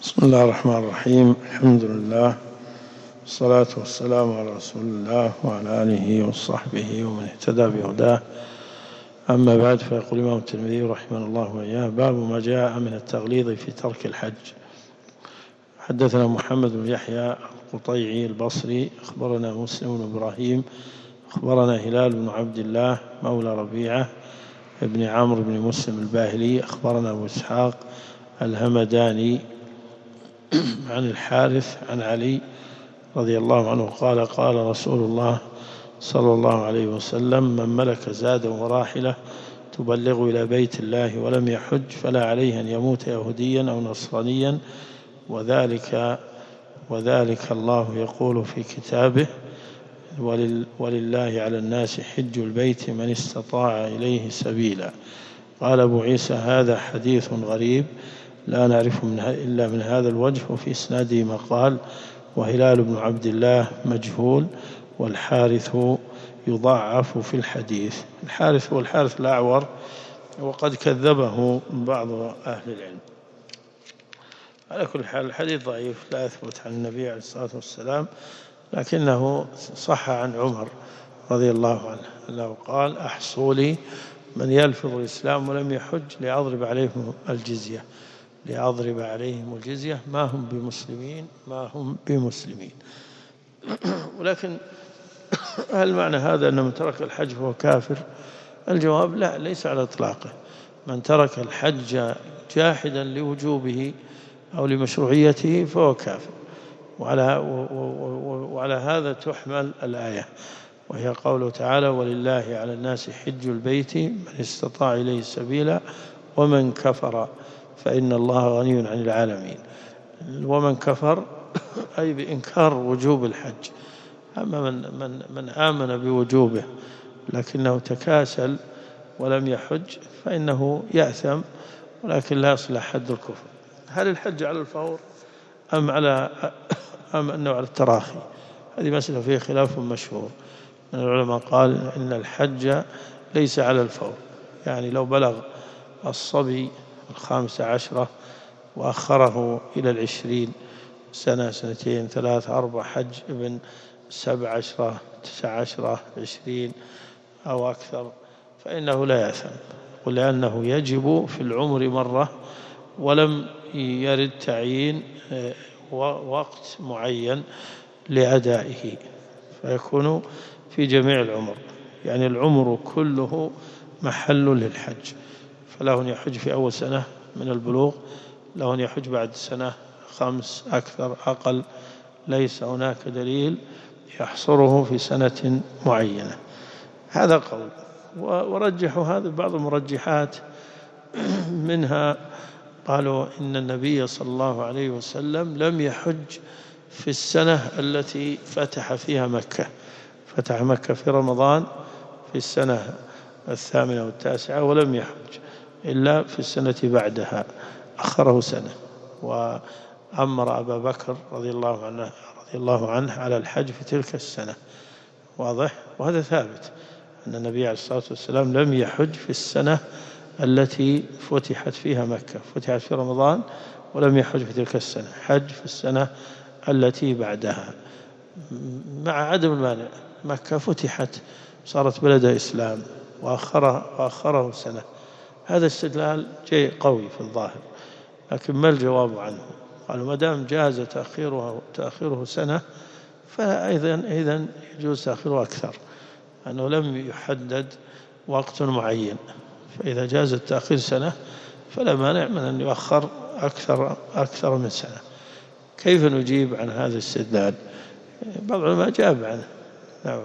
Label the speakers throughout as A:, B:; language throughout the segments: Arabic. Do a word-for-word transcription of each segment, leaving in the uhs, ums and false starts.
A: بسم الله الرحمن الرحيم. الحمد لله والصلاة والسلام على رسول الله وعلى آله وصحبه ومن اهتدى بهداه. أما بعد، فيقول الإمام الترمذي رحمه الله وإياه: باب ما جاء من التغليظ في ترك الحج. حدثنا محمد بن يحيى القطيعي البصري أخبرنا مسلم بن إبراهيم أخبرنا هلال بن عبد الله مولى ربيعة ابن عمرو بن مسلم الباهلي أخبرنا أبو إسحاق الهمداني عن الحارث عن علي رضي الله عنه قال: قال رسول الله صلى الله عليه وسلم: من ملك زادا وراحلة تبلغ إلى بيت الله ولم يحج فلا عليه أن يموت يهوديا أو نصرانيا، وذلك وذلك الله يقول في كتابه: ولله على الناس حج البيت من استطاع إليه سبيلا. قال أبو عيسى: هذا حديث غريب لا نعرف منها إلا من هذا الوجه، وفي إسناده مقال، وهلال بن عبد الله مجهول، والحارث يضعف في الحديث. الحارث هو الحارث الأعور، وقد كذبه بعض أهل العلم. على كل حال الحديث ضعيف لا يثبت عن النبي عليه الصلاة والسلام، لكنه صح عن عمر رضي الله عنه أنه قال: أحصوا لي من يلفظ الإسلام ولم يحج لأضرب عليهم الجزية لأضرب عليهم الجزية ما هم بمسلمين ما هم بمسلمين. ولكن هل معنى هذا أن من ترك الحج فهو كافر؟ الجواب: لا، ليس على إطلاقه. من ترك الحج جاحدا لوجوبه أو لمشروعيته فهو كافر. وعلى, وعلى هذا تحمل الآية، وهي قوله تعالى: ولله على الناس حج البيت من استطاع إليه سبيلا ومن كفر فإن الله غني عن العالمين. ومن كفر أي بإنكار وجوب الحج. أما من, من, من آمن بوجوبه لكنه تكاسل ولم يحج فإنه يأثم، ولكن لا يصل حد الكفر. هل الحج على الفور أم على أم أنه على التراخي؟ هذه مسألة فيها خلاف مشهور من العلماء. قال إن الحج ليس على الفور، يعني لو بلغ الصبي الخامسة عشرة وأخره إلى العشرين سنة سنتين ثلاث أربع، حج ابن سبع عشرة تسع عشرة عشرين أو أكثر، فإنه لا يأثم، ولأنه يجب في العمر مرة ولم يرد تعيين وقت معين لأدائه، فيكون في جميع العمر، يعني العمر كله محل للحج. فله أن يحج في أول سنة من البلوغ، له أن يحج بعد سنة خمس أكثر أقل، ليس هناك دليل يحصره في سنة معينة. هذا قول، ورجحوا هذا بعض المرجحات، منها قالوا إن النبي صلى الله عليه وسلم لم يحج في السنة التي فتح فيها مكة، فتح مكة في رمضان في السنة الثامنة والتاسعة، ولم يحج إلا في السنة بعدها، أخره سنة، وأمر أبا بكر رضي الله عنه رضي الله عنه على الحج في تلك السنة. واضح؟ وهذا ثابت أن النبي عليه الصلاة والسلام لم يحج في السنة التي فتحت فيها مكة، فتحت في رمضان، ولم يحج في تلك السنة، حج في السنة التي بعدها، مع عدم المانع. مكة فتحت صارت بلد إسلام، وأخره, وأخره سنة. هذا استدلال شيء قوي في الظاهر، لكن ما الجواب عنه؟ قالوا ما دام جاز تأخيره تأخيره سنة، فأيضا إذن يجوز تأخيره أكثر، أنه لم يحدد وقت معين، فإذا جاز التأخير سنة فلا مانع من أن يؤخر أكثر أكثر من سنة. كيف نجيب عن هذا الاستدلال؟ بعض العلماء جاب عنه. نعم.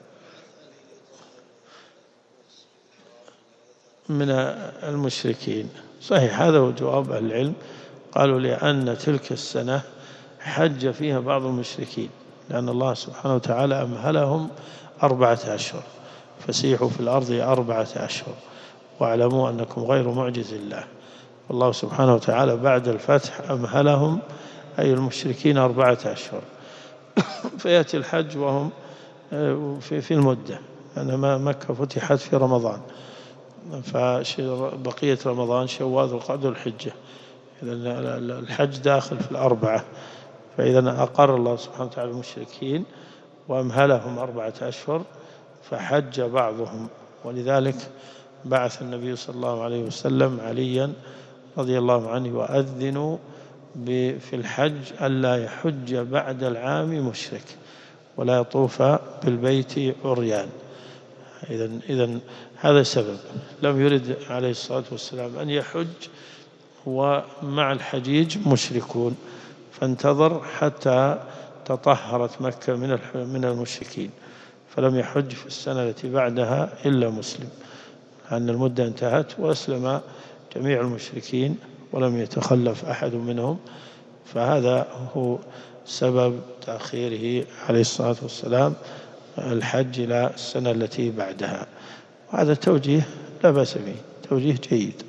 A: من المشركين، صحيح، هذا هو جواب أهل العلم. قالوا لأن تلك السنة حج فيها بعض المشركين، لأن الله سبحانه وتعالى أمهلهم أربعة أشهر، فسيحوا في الأرض أربعة أشهر واعلموا أنكم غير معجز الله. والله سبحانه وتعالى بعد الفتح أمهلهم، أي المشركين، أربعة أشهر، فيأتي الحج وهم في في المدة، أنما مكة فتحت في رمضان، فبقية رمضان شوال والقعدة والحجة، إذا الحج داخل في الأربعة، فإذا أقر الله سبحانه وتعالى المشركين وأمهلهم أربعة أشهر فحج بعضهم، ولذلك بعث النبي صلى الله عليه وسلم عليا رضي الله عنه وأذنوا في الحج ألا يحج بعد العام مشرك ولا يطوف بالبيت عريان. إذن, إذن هذا سبب، لم يرد عليه الصلاة والسلام أن يحج ومع الحجيج مشركون، فانتظر حتى تطهرت مكة من المشركين، فلم يحج في السنة التي بعدها إلا مسلم، لأن المدة انتهت وأسلم جميع المشركين ولم يتخلف أحد منهم، فهذا هو سبب تأخيره عليه الصلاة والسلام الحج إلى السنة التي بعدها. وهذا توجيه لا بأس به، توجيه جيد.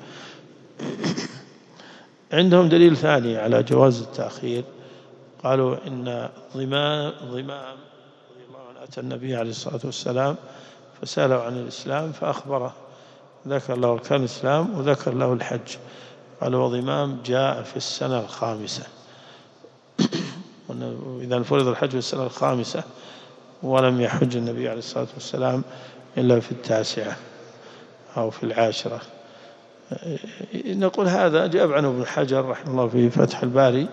A: عندهم دليل ثاني على جواز التأخير، قالوا إن ضمام ضمام رضي الله عنه أتى النبي عليه الصلاة والسلام فسأله عن الإسلام فأخبره، ذكر له أركان الإسلام وذكر له الحج. قالوا وضمام جاء في السنة الخامسة، إذا فرض الحج في السنة الخامسة ولم يحج النبي عليه الصلاة والسلام إلا في التاسعة أو في العاشرة. نقول هذا جاب عنه ابن حجر رحمه الله في فتح الباري،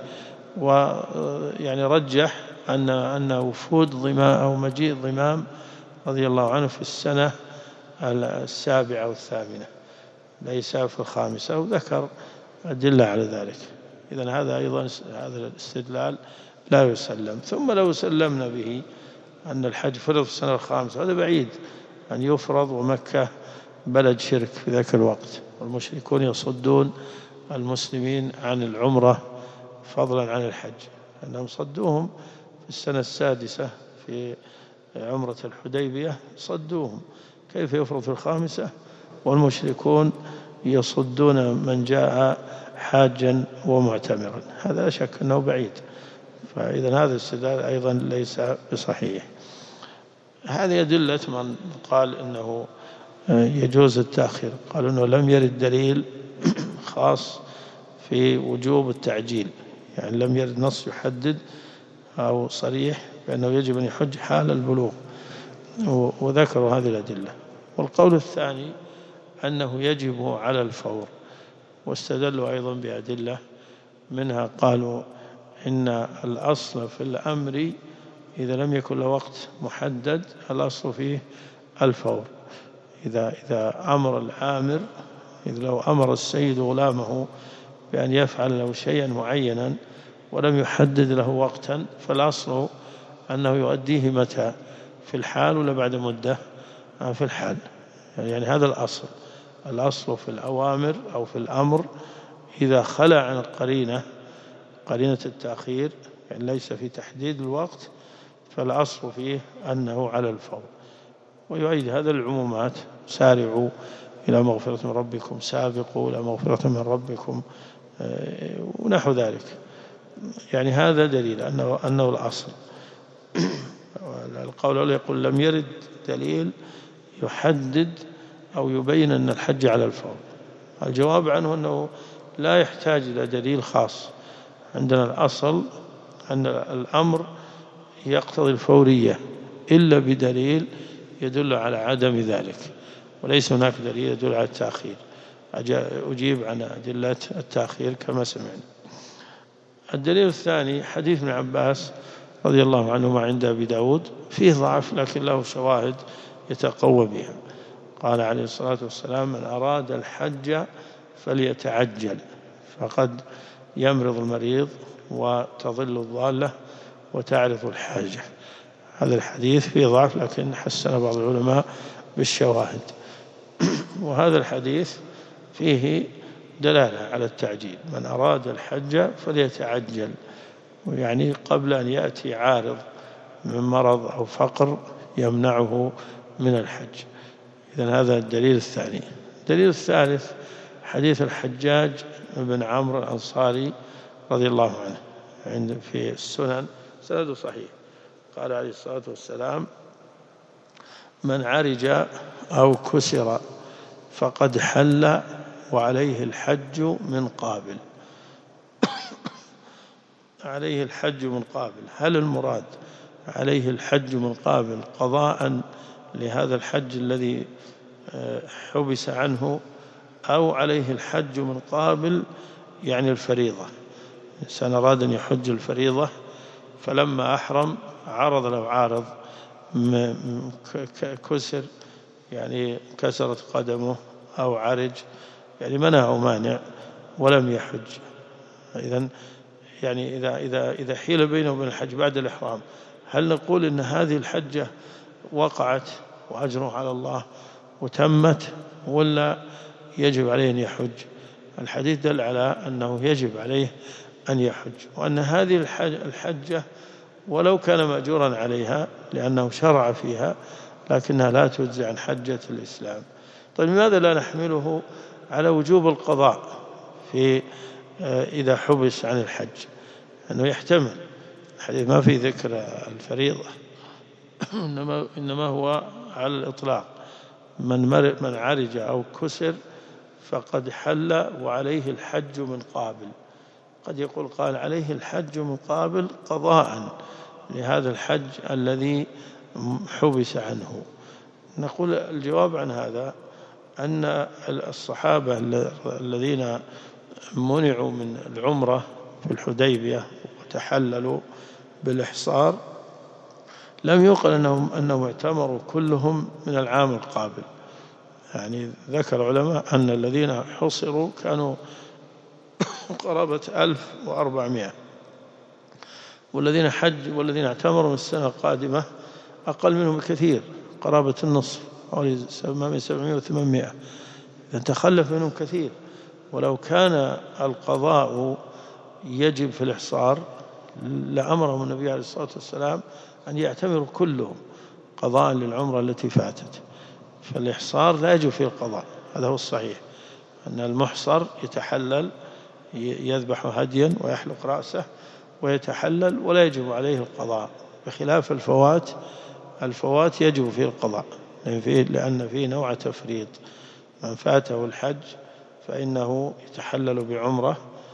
A: ويعني رجح أن أن وفود ضمام أو مجيء ضمام رضي الله عنه في السنة السابعة والثامنة ليس في الخامسة، وذكر أدلة على ذلك. إذن هذا أيضا هذا الاستدلال لا يسلم. ثم لو سلمنا به أن الحج فرض في السنة الخامسة، هذا بعيد أن يفرض ومكة بلد شرك في ذاك الوقت، والمشركون يصدون المسلمين عن العمرة فضلا عن الحج، لأنهم صدوهم في السنة السادسة في عمرة الحديبية، صدوهم، كيف يفرض في الخامسة والمشركون يصدون من جاء حاجا ومعتمرا؟ هذا لا شك أنه بعيد، فإذا هذا الاستدلال أيضا ليس بصحيح. هذه أدلة من قال إنه يجوز التأخير، قالوا أنه لم يرد دليل خاص في وجوب التعجيل، يعني لم يرد نص يحدد أو صريح بأنه يجب أن يحج حال البلوغ، وذكروا هذه الأدلة. والقول الثاني أنه يجب على الفور، واستدلوا أيضا بأدلة، منها قالوا إن الأصل في الأمر إذا لم يكن له وقت محدد الأصل فيه الفور. إذا إذا أمر العامر، إذا لو أمر السيد غلامه بأن يفعل له شيئا معينا ولم يحدد له وقتا، فالأصل أنه يؤديه متى؟ في الحال ولا بعد مدة؟ في الحال. يعني هذا الأصل، الأصل في الأوامر أو في الأمر إذا خلع عن القرينة، قرينة التأخير، يعني ليس في تحديد الوقت، فالأصل فيه أنه على الفور. ويؤيد هذا العمومات: سارعوا إلى مغفرة من ربكم، سابقوا إلى مغفرة من ربكم، ونحو ذلك. يعني هذا دليل أنه, أنه الأصل. القول الأول يقول لم يرد دليل يحدد أو يبين أن الحج على الفور. الجواب عنه أنه لا يحتاج إلى دليل خاص. عندنا الأصل أن الأمر يقتضي الفورية إلا بدليل يدل على عدم ذلك، وليس هناك دليل يدل على التأخير. أجيب عن أدلة التأخير كما سمعنا. الدليل الثاني حديث ابن عباس رضي الله عنهما عند أبي داود، فيه ضعف لكن له شواهد يتقوى بها. قال عليه الصلاة والسلام: من أراد الحج فليتعجل، فقد يمرض المريض وتضل الضالة وتعرف الحاجة. هذا الحديث فيه ضعف لكن حسن بعض العلماء بالشواهد. وهذا الحديث فيه دلالة على التعجيل: من أراد الحج فليتعجل، يعني قبل أن يأتي عارض من مرض أو فقر يمنعه من الحج. إذن هذا الدليل الثاني. الدليل الثالث حديث الحجاج بن عمرو الأنصاري رضي الله عنه عند في السنن، سند صحيح. قال عليه الصلاة والسلام: من عرج أو كسر فقد حل وعليه الحج من قابل. عليه الحج من قابل، هل المراد عليه الحج من قابل قضاء لهذا الحج الذي حبس عنه، أو عليه الحج من قابل يعني الفريضة؟ إنسان أراد أن يحج الفريضة فلما أحرم عرض له عارض كسر، يعني كسرت قدمه أو عرج، يعني منع أو مانع ولم يحج. إذن يعني إذا إذا إذا حيل بينه وبين الحج بعد الإحرام، هل نقول إن هذه الحجة وقعت وأجره على الله وتمت، ولا يجب عليه أن يحج؟ الحديث دل على أنه يجب عليه أن يحج، وأن هذه الحجة ولو كان مأجورا عليها لأنه شرع فيها لكنها لا تجزي عن حجة الإسلام. طيب لماذا لا نحمله على وجوب القضاء في إذا حبس عن الحج؟ أنه يحتمل الحديث ما في ذكر الفريضة إنما إنما هو على الإطلاق، من من عرج أو كسر فقد حل وعليه الحج من قابل. قد يقول قال عليه الحج من قابل قضاء لهذا الحج الذي حبس عنه. نقول الجواب عن هذا أن الصحابة الذين منعوا من العمرة في الحديبية وتحللوا بالإحصار لم يقل أنهم أنهم اعتمروا كلهم من العام القابل. يعني ذكر علماء أن الذين حصروا كانوا قرابة ألف وأربعمائة، والذين حج والذين اعتمروا من السنة القادمة أقل منهم بكثير، قرابة النصف حوالي سبعمائة وثمانمائة. إذن تخلف منهم كثير. ولو كان القضاء يجب في الإحصار لأمرهم النبي عليه الصلاة والسلام أن يعتمروا كلهم قضاء للعمرة التي فاتت. فالإحصار لا يجب فيه القضاء، هذا هو الصحيح، أن المحصر يتحلل يذبح هديا ويحلق رأسه ويتحلل ولا يجب عليه القضاء، بخلاف الفوات. الفوات يجب فيه القضاء لأن فيه نوع تفريط. من فاته الحج فإنه يتحلل بعمرة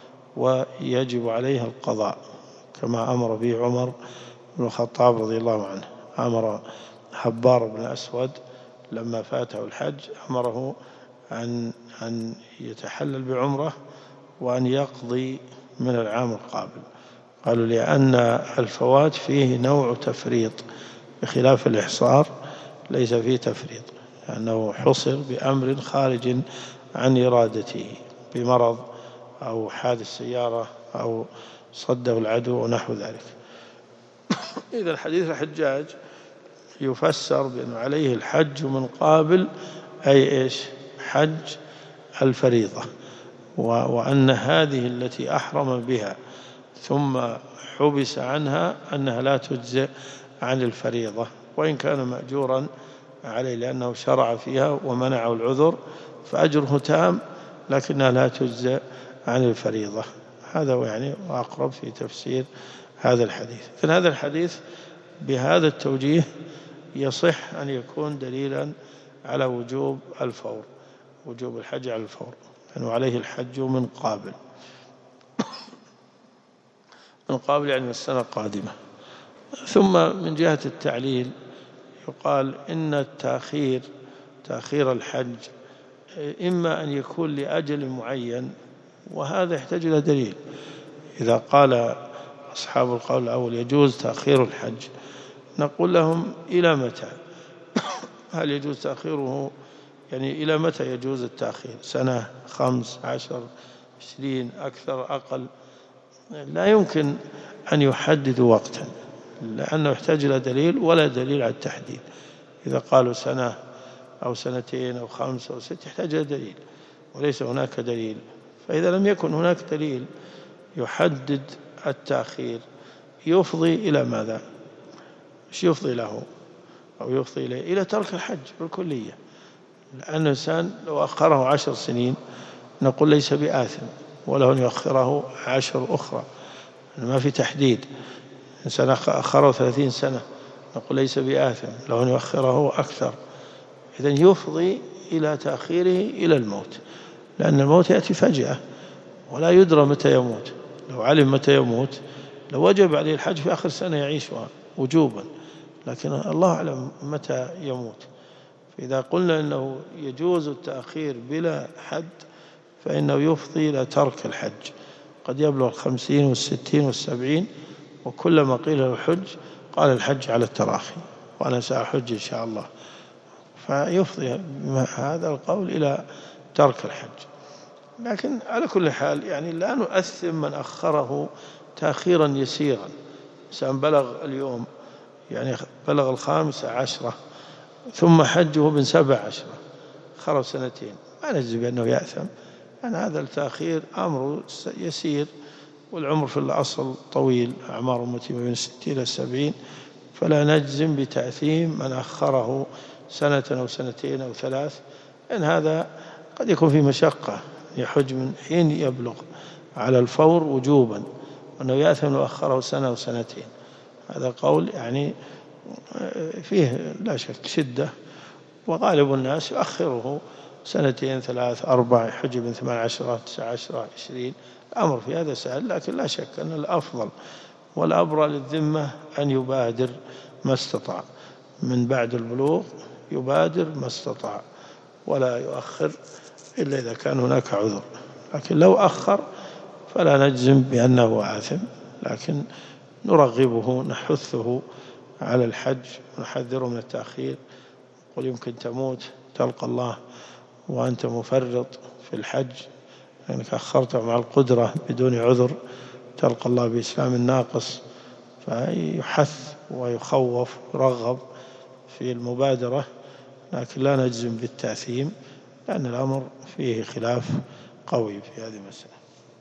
A: ويجب عليه القضاء، كما أمر به عمر بن الخطاب رضي الله عنه. أمر حبار بن أسود لما فاته الحج أمره أن أن يتحلل بعمرة وأن يقضي من العام القابل. قالوا لأن الفوات فيه نوع تفريط، بخلاف الإحصار ليس فيه تفريط، لأنه حصر بأمر خارج عن إرادته، بمرض أو حادث سيارة أو صده العدو ونحو ذلك. إذا حديث الحجاج يفسر بأن عليه الحج من قابل، أي إيش؟ حج الفريضة، وأن هذه التي أحرم بها ثم حبس عنها أنها لا تجزئ عن الفريضة، وإن كان مأجورا عليه لأنه شرع فيها ومنعه العذر فأجره تام، لكنها لا تجزئ عن الفريضة. هذا هو يعني أقرب في تفسير هذا الحديث. إذن هذا الحديث بهذا التوجيه يصح أن يكون دليلا على وجوب الفور، وجوب الحج على الفور، أنه عليه الحج من قابل. من قابل يعني من السنة القادمة. ثم من جهة التعليل يقال إن التأخير تأخير الحج إما أن يكون لأجل معين، وهذا يحتاج إلى دليل. إذا قال أصحاب القول الأول يجوز تأخير الحج، نقول لهم إلى متى؟ هل يجوز تأخيره؟ يعني إلى متى يجوز التأخير؟ سنة، خمس، عشر، عشرين، أكثر، أقل؟ لا يمكن أن يحددوا وقتا، لأنه يحتاج إلى دليل، ولا دليل على التحديد. إذا قالوا سنة أو سنتين أو خمس أو ست يحتاج إلى دليل، وليس هناك دليل. فإذا لم يكن هناك دليل يحدد التأخير يفضي إلى ماذا؟ ايش يفضي له أو يفضي إليه؟ إلى ترك الحج بالكلية. لأن الإنسان لو أخره عشر سنين نقول ليس بآثم، وله أن يؤخره عشر أخرى، ما في تحديد. إنسان أخره ثلاثين سنة نقول ليس بآثم، له أن يؤخره أكثر. إذن يفضي إلى تأخيره إلى الموت، لأن الموت يأتي فجأة ولا يدرى متى يموت. لو علم متى يموت لو وجب عليه الحج في آخر سنة يعيشها وجوبا، لكن الله أعلم متى يموت. فإذا قلنا أنه يجوز التأخير بلا حد فإنه يفضي إلى ترك الحج، قد يبلغ الخمسين والستين والسبعين وكلما قيل له الحج قال الحج على التراخي وأنا سأحج إن شاء الله، فيفضي هذا القول إلى ترك الحج. لكن على كل حال يعني لا نؤثم من أخره تأخيرا يسيرا، سأن بلغ اليوم يعني بلغ الخامسة عشرة ثم حجه من سبع عشرة خرج سنتين، ما نجزم بأنه يأثم، أن هذا التأخير أمر يسير، والعمر في الأصل طويل، أعمار أمتي من الستين إلى السبعين، فلا نجزم بتأثيم من أخره سنة أو سنتين أو ثلاث، لأن هذا قد يكون في مشقة، يحج من حين يبلغ على الفور وجوبا، وأنه يأثم لو أخره سنة أو سنتين. هذا قول يعني فيه لا شك شدة، وغالب الناس يؤخره سنتين ثلاث أربع، يحج من ثمان عشرة تسع عشرة عشرين، الأمر في هذا سهل. لكن لا شك أن الأفضل والأبرى للذمة أن يبادر ما استطاع، من بعد البلوغ يبادر ما استطاع ولا يؤخر إلا إذا كان هناك عذر. لكن لو أخر فلا نجزم بأنه آثم، لكن نرغبه نحثه على الحج ونحذره من التأخير، قل يمكن تموت تلقى الله وأنت مفرط في الحج، لأنك أخرت مع القدرة بدون عذر تلقى الله بإسلام ناقص، فيحث ويخوف يرغب في المبادرة، لكن لا نجزم بالتأثيم لأن الأمر فيه خلاف قوي في هذه المسألة.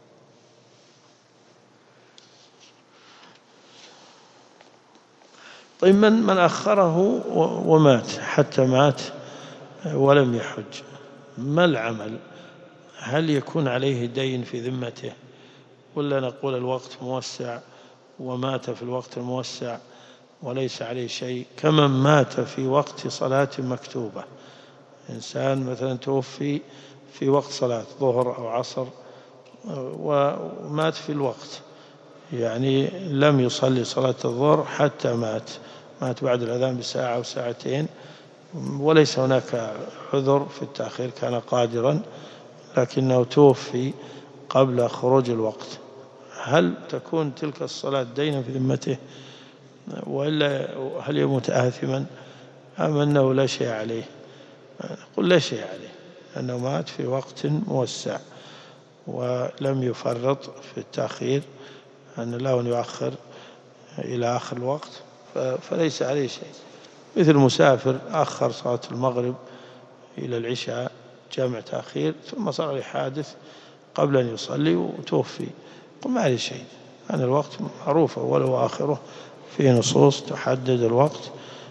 A: طيب من من أخره ومات حتى مات ولم يحج، ما العمل؟ هل يكون عليه دين في ذمته، ولا نقول الوقت موسع ومات في الوقت الموسع وليس عليه شيء، كمن مات في وقت صلاة مكتوبة؟ إنسان مثلا توفي في وقت صلاة ظهر أو عصر ومات في الوقت، يعني لم يصلي صلاة الظهر حتى مات مات بعد الأذان بساعة أو ساعتين، وليس هناك عذر في التأخير، كان قادرا لكنه توفي قبل خروج الوقت، هل تكون تلك الصلاة دينا في ذمته، وإلا هل يموت آثما أم أنه لا شيء عليه؟ قل لا شيء عليه، أنه مات في وقت موسع ولم يفرط في التأخير، أن له أن يؤخر إلى آخر الوقت فليس عليه شيء. مثل مسافر أخر صلاة المغرب إلى العشاء جامع تأخير ثم صار عليه حادث قبل أن يصلي وتوفي، قل ما عليه شيء، أن الوقت معروف أوله وآخره، في نصوص تحدد الوقت.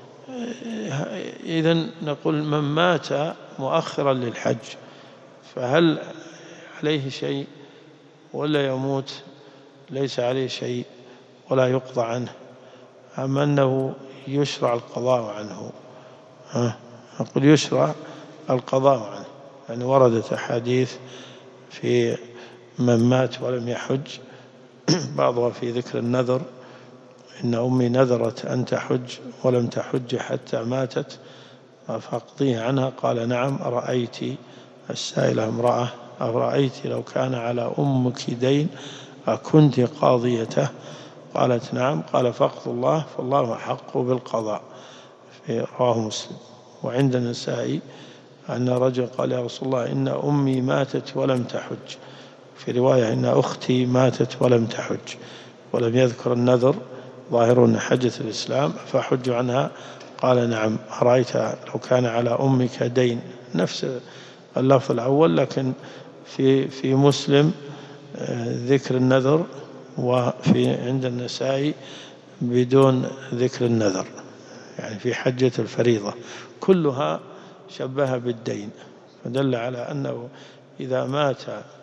A: إذن نقول من مات مؤخرا للحج فهل عليه شيء، ولا يموت ليس عليه شيء ولا يقضى عنه، أم أنه يشرع القضاء عنه؟ ها نقول يشرع القضاء عنه، يعني وردت أحاديث في من مات ولم يحج، بعضها في ذكر النذر، إن أمي نذرت أن تحج ولم تحج حتى ماتت فاقضيه عنها، قال نعم. أرأيت السائلة امرأة أرأيت لو كان على أمك دين أكنت قاضيته؟ قالت نعم. قال فاقض الله فالله أحق بالقضاء، في رواه مسلم. وعند النسائي أن رجل قال يا رسول الله إن أمي ماتت ولم تحج، في رواية إن أختي ماتت ولم تحج، ولم يذكر النذر، ظاهر أن حجة الإسلام فحج عنها. قال نعم. أرأيت لو كان على أمك دين، نفس اللفظ الأول، لكن في في مسلم ذكر النذر، وفي عند النسائي بدون ذكر النذر، يعني في حجة الفريضة، كلها شبه بالدين، فدل على أنه إذا مات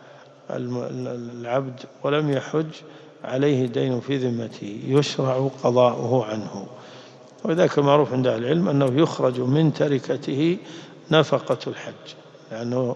A: العبد ولم يحج عليه دين في ذمته يشرع قضاؤه عنه. وذاك المعروف عند أهل العلم أنه يخرج من تركته نفقة الحج، لأنه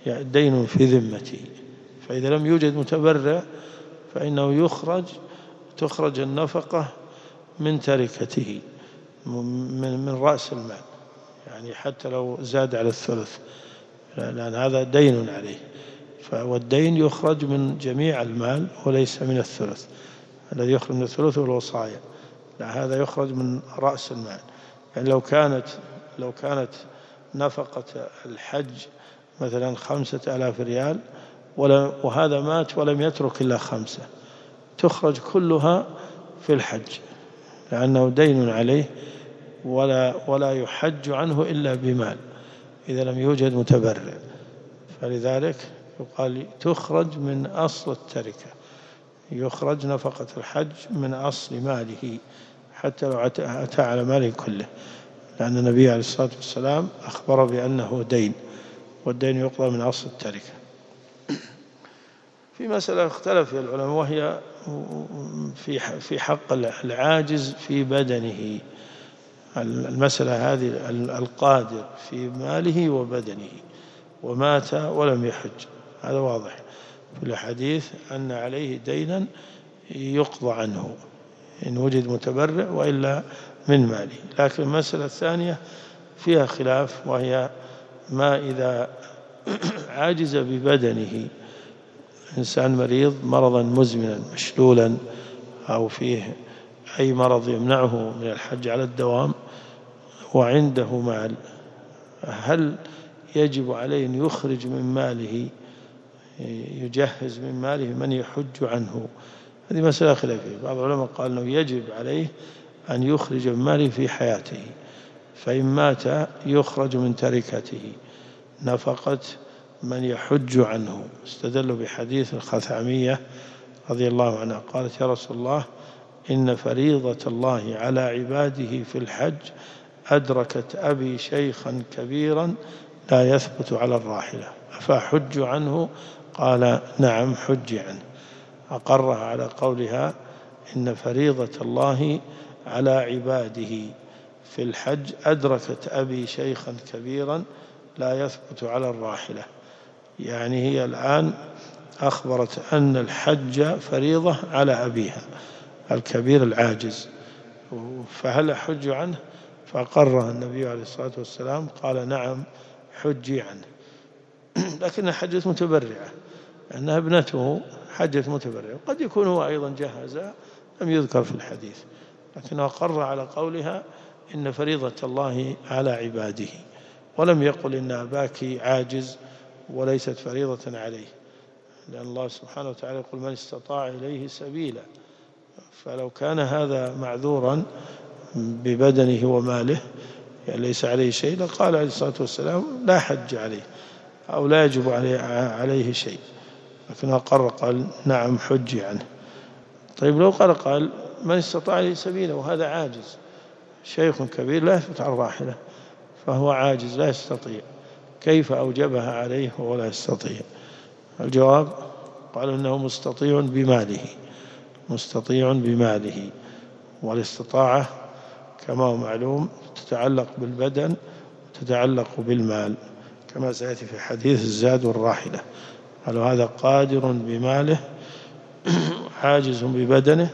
A: دين في ذمته، فإذا لم يوجد متبرع فإنه يخرج تخرج النفقة من تركته، من من رأس المال، يعني حتى لو زاد على الثلث، لأن هذا دين عليه، والدين يخرج من جميع المال وليس من الثلث. الذي يخرج من الثلث هو الوصايا، لا، هذا يخرج من رأس المال. يعني لو كانت لو كانت نفقة الحج مثلا خمسة آلاف ريال، وهذا مات ولم يترك إلا خمسة، تخرج كلها في الحج، لأنه دين عليه، ولا ولا يحج عنه إلا بمال إذا لم يوجد متبرع. فلذلك يقال تخرج من أصل التركة، يخرج نفقة الحج من أصل ماله حتى لو أتى على ماله كله، لأن النبي عليه الصلاة والسلام أخبر بأنه دين، والدين يقضى من أصل التركة. في مسألة اختلف فيها العلماء، وهي في في حق العاجز في بدنه. المسألة هذه القادر في ماله وبدنه ومات ولم يحج، هذا واضح في الحديث أن عليه دينا يقضى عنه إن وجد متبرع وإلا من ماله. لكن المسألة الثانية فيها خلاف، وهي ما إذا عاجز ببدنه، إنسان مريض مرضا مزمنا مشلولا، أو فيه أي مرض يمنعه من الحج على الدوام وعنده مال، هل يجب عليه أن يخرج من ماله، يجهز من ماله من يحج عنه؟ هذه مسألة خلافية. بعض العلماء قال أنه يجب عليه أن يخرج من ماله في حياته، فإن مات يخرج من تركته نفقة من يحج عنه. استدلوا بحديث الخثعمية رضي الله عنها قالت: يا رسول الله، إن فريضة الله على عباده في الحج أدركت أبي شيخا كبيرا لا يثبت على الراحلة، أفأحج عنه؟ قال: نعم، حج عنه. أقرها على قولها: إن فريضة الله على عباده في الحج أدركت أبي شيخا كبيرا لا يثبت على الراحلة. يعني هي الآن أخبرت أن الحج فريضة على أبيها الكبير العاجز، فهل أحج عنه؟ فأقرها النبي عليه الصلاة والسلام، قال: نعم، حجي عنه. لكنها حجة متبرعة، أنها ابنته حجة متبرعة، قد يكون هو أيضا جهز، لم يذكر في الحديث، لكنه أقر على قولها إن فريضة الله على عباده، ولم يقل إن أباك عاجز وليست فريضة عليه، لأن الله سبحانه وتعالى يقول: من استطاع إليه سبيلا. فلو كان هذا معذورا ببدنه وماله، يعني ليس عليه شيء، لقال عليه الصلاة والسلام: لا حج عليه أو لا يجب عليه, عليه شيء. لكنه قرر قال: نعم، حجي عنه. طيب لو قال قال من استطاع إليه سبيلا، وهذا عاجز، شيخ كبير لا يثبت على الراحلة، فهو عاجز لا يستطيع، كيف أوجبها عليه وهو لا يستطيع؟ الجواب قالوا إنه مستطيع بماله، مستطيع بماله، والاستطاعة كما هو معلوم تتعلق بالبدن وتتعلق بالمال، كما سيأتي في حديث الزاد والراحلة. قالوا هذا قادر بماله عاجز ببدنه،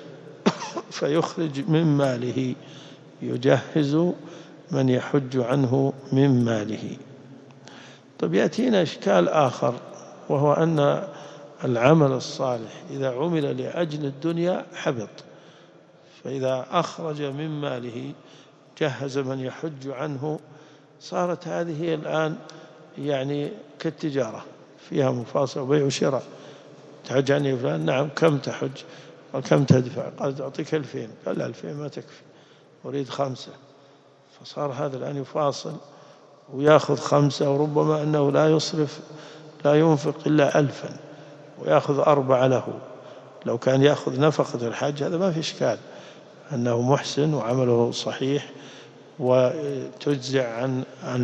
A: فيخرج من ماله، يجهز من يحج عنه من ماله. طيب يأتينا إشكال آخر، وهو أن العمل الصالح إذا عمل لأجل الدنيا حبط، فإذا أخرج من ماله جهز من يحج عنه، صارت هذه الآن يعني كالتجارة فيها مفاصلة وبيع وشراء. تحج عني فلان، نعم، كم تحج؟ قال: كم تدفع؟ قال: أعطيك ألفين. قال: لا، ألفين ما تكفي، أريد خمسة. فصار هذا الآن يفاصل ويأخذ خمسة، وربما أنه لا يصرف لا ينفق إلا ألفا ويأخذ أربعة له. لو كان يأخذ نفقة الحج هذا ما في إشكال، أنه محسن وعمله صحيح وتجزع عن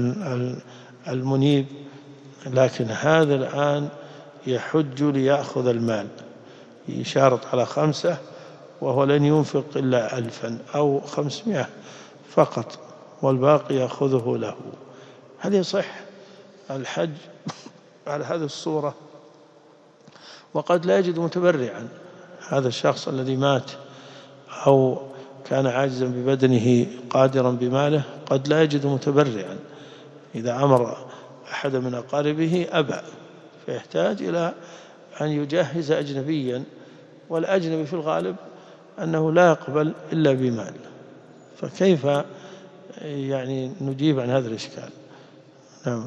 A: المنيب، لكن هذا الآن يحج ليأخذ المال، يشارط على خمسة وهو لن ينفق إلا ألفا أو خمسمائة فقط، والباقي يأخذه له. هل يصح الحج على هذه الصورة؟ وقد لا يجد متبرعا، هذا الشخص الذي مات أو كان عاجزا ببدنه قادرا بماله قد لا يجد متبرعا، إذا أمر أحد من أقاربه أبى، فيحتاج إلى أن يجهز أجنبيا، والأجنبي في الغالب أنه لا يقبل إلا بمال، فكيف يعني نجيب عن هذا الإشكال؟ نعم.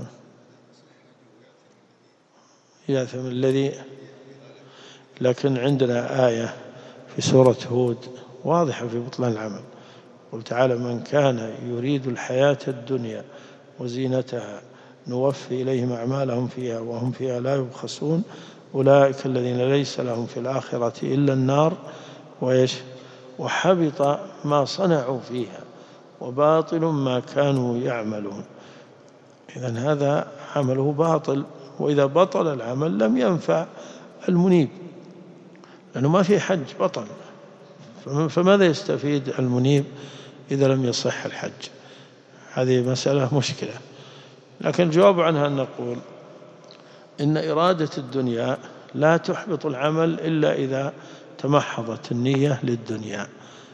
A: يأثم الذي، لكن عندنا آية في سورة هود واضحة في بطلان العمل، قل تعالى من كان يريد الحياة الدنيا وزينتها نوفي إليهم أعمالهم فيها وهم فيها لا يبخسون أولئك الذين ليس لهم في الآخرة إلا النار وإيش وحبط ما صنعوا فيها وباطل ما كانوا يعملون. إذن هذا عمله باطل، وإذا بطل العمل لم ينفع المنيب، لأنه ما في حج بطل، فماذا يستفيد المنيب إذا لم يصح الحج؟ هذه مسألة مشكلة. لكن الجواب عنها أن نقول إن إرادة الدنيا لا تحبط العمل إلا إذا تمحضت النية للدنيا،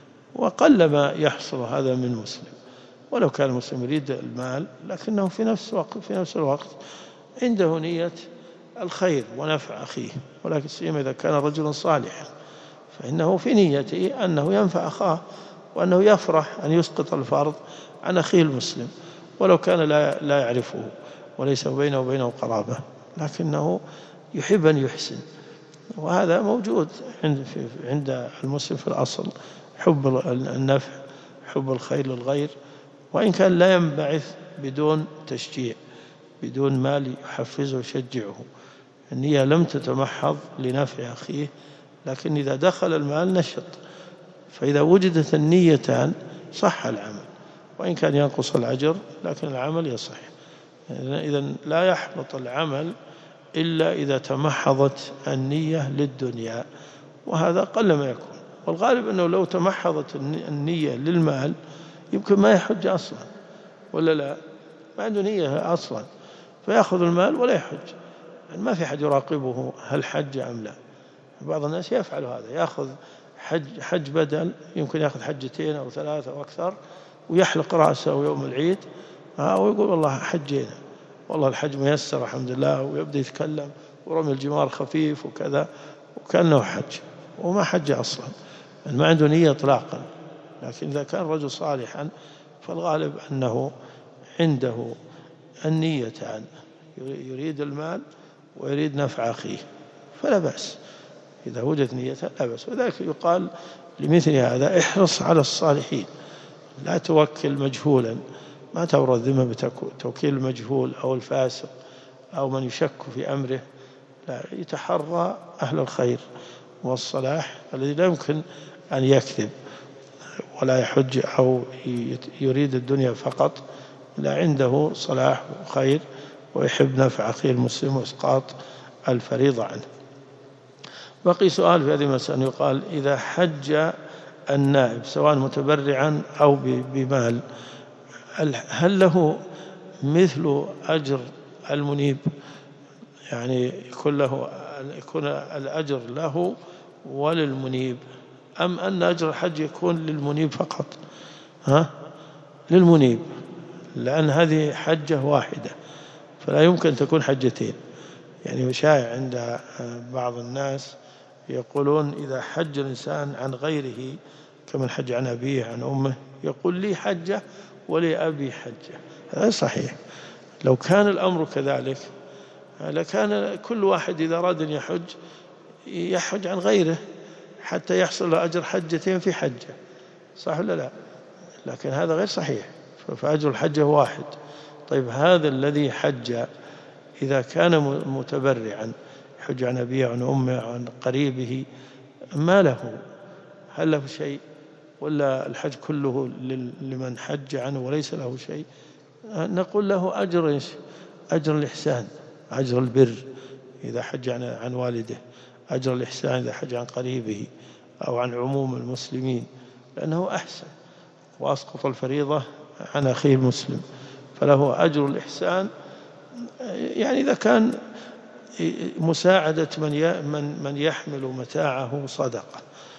A: وقلما يحصل هذا من مسلم، ولو كان المسلم يريد المال لكنه في نفس الوقت في نفس الوقت عنده نية الخير ونفع أخيه، ولكن سيما إذا كان رجلا صالحا فإنه في نيته أنه ينفع أخاه، وأنه يفرح أن يسقط الفرض عن أخيه المسلم، ولو كان لا, لا يعرفه وليس بينه وبينه قرابة، لكنه يحب أن يحسن، وهذا موجود عند, عند المسلم في الأصل، حب النفع، حب الخير للغير، وإن كان لا ينبعث بدون تشجيع، بدون مال يحفزه ويشجعه. النية لم تتمحض لنفع أخيه، لكن إذا دخل المال نشط، فإذا وجدت النيتان صح العمل، وإن كان ينقص الأجر لكن العمل يصح. إذن لا يحبط العمل إلا إذا تمحضت النية للدنيا، وهذا قل ما يكون، والغالب أنه لو تمحضت النية للمال يمكن ما يحج أصلا، ولا لا؟ ما عنده نية أصلا، فيأخذ المال ولا يحج، يعني ما في حد يراقبه هل حج أم لا. بعض الناس يفعل هذا، يأخذ حج, حج بدل، يمكن يأخذ حجتين أو ثلاثة أو أكثر، ويحلق رأسه يوم العيد ويقول والله حجينا، والله الحج ميسر الحمد لله، ويبدأ يتكلم ورمي الجمار خفيف وكذا، وكأنه حج وما حج أصلا، يعني ما عنده نية إطلاقا. لكن إذا كان رجل صالحا فالغالب أنه عنده النيتان، يريد المال ويريد نفع أخيه، فلا بأس إذا وجدت نيتان لا بأس. وذلك يقال لمثل هذا احرص على الصالحين، لا توكل مجهولا، ما تورد ذمة بتوكيل المجهول أو الفاسق أو من يشك في أمره، لا، يتحرى أهل الخير والصلاح الذي لا يمكن أن يكذب ولا يحج أو يريد الدنيا فقط، لا، عنده صلاح وخير ويحب نفع أخيه المسلم وإسقاط الفريضة عنه. بقي سؤال في هذه المسألة، يقال إذا حج النائب سواء متبرعا أو بمال هل له مثل أجر المنيب؟ يعني يكون له يكون الأجر له وللمنيب، أم أن أجر الحج يكون للمنيب فقط؟ ها؟ للمنيب، لأن هذه حجة واحدة فلا يمكن تكون حجتين. يعني شائع عند بعض الناس يقولون إذا حج الإنسان عن غيره كمن حج عن أبيه عن أمه يقول لي حجة ولأبي حجة، هذا صحيح. لو كان الأمر كذلك لكان كل واحد إذا أراد أن يحج يحج عن غيره حتى يحصل له أجر حجتين في حجة، صح ولا لا؟ لكن هذا غير صحيح، فأجر الحجة واحد. طيب هذا الذي حج إذا كان متبرعا حج عن أبيه عن أمه عن قريبه ما له؟ هل له شيء ولا الحج كله لمن حج عنه وليس له شيء؟ نقول له أجر إيش؟ أجر الإحسان، أجر البر إذا حج عن عن والده، أجر الإحسان إذا حج عن قريبه أو عن عموم المسلمين، لأنه أحسن وأسقط الفريضة عن أخيه المسلم، فله أجر الإحسان. يعني إذا كان مساعدة من من من يحمل متاعه صدقة.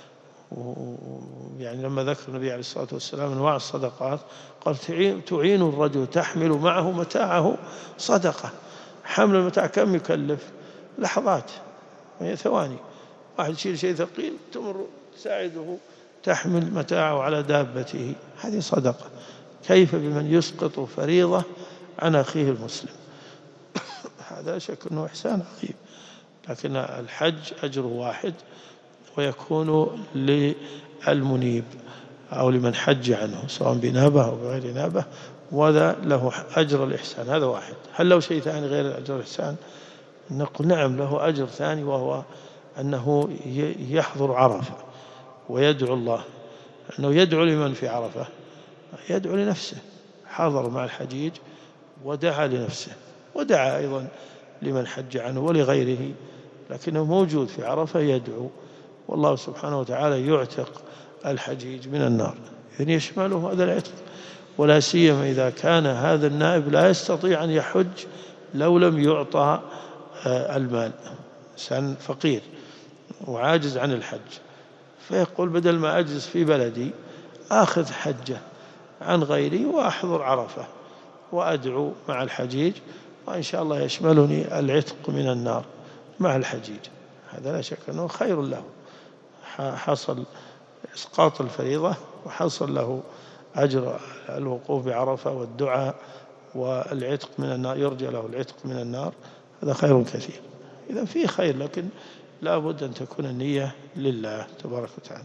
A: يعني لما ذكر النبي عليه الصلاة والسلام أنواع الصدقات قال تعين الرجل تحمل معه متاعه صدقة. حمل المتاع كم يكلف؟ لحظات، هي ثواني، واحد يشيل شيء ثقيل تمر تساعده تحمل متاعه على دابته، هذه صدقة. كيف بمن يسقط فريضة عن أخيه المسلم؟ هذا شك أنه إحسان عظيم. لكن الحج أجر واحد ويكون للمنيب أو لمن حج عنه سواء بنابة أو بغير نابة، وذا له أجر الإحسان، هذا واحد. هل له شيء ثاني غير أجر الإحسان؟ نقول نعم، له أجر ثاني، وهو أنه يحضر عرفة ويدعو الله، أنه يدعو لمن في عرفة، يدعو لنفسه، حضر مع الحجيج ودعا لنفسه ودعا أيضا لمن حج عنه ولغيره، لكنه موجود في عرفة يدعو، والله سبحانه وتعالى يعتق الحجيج من النار، يعني يشمله هذا العتق. ولا سيما إذا كان هذا النائب لا يستطيع أن يحج لو لم يعطى المال، إنسان فقير وعاجز عن الحج، فيقول بدل ما أجلس في بلدي آخذ حجة عن غيري وأحضر عرفة وأدعو مع الحجيج، وإن شاء الله يشملني العتق من النار مع الحجيج. هذا لا شك أنه خير له، حصل إسقاط الفريضة وحصل له أجر الوقوف بعرفة والدعاء والعتق من النار، يرجى له العتق من النار، هذا خير كثير. إذا فيه خير، لكن لا بد أن تكون النية لله تبارك وتعالى.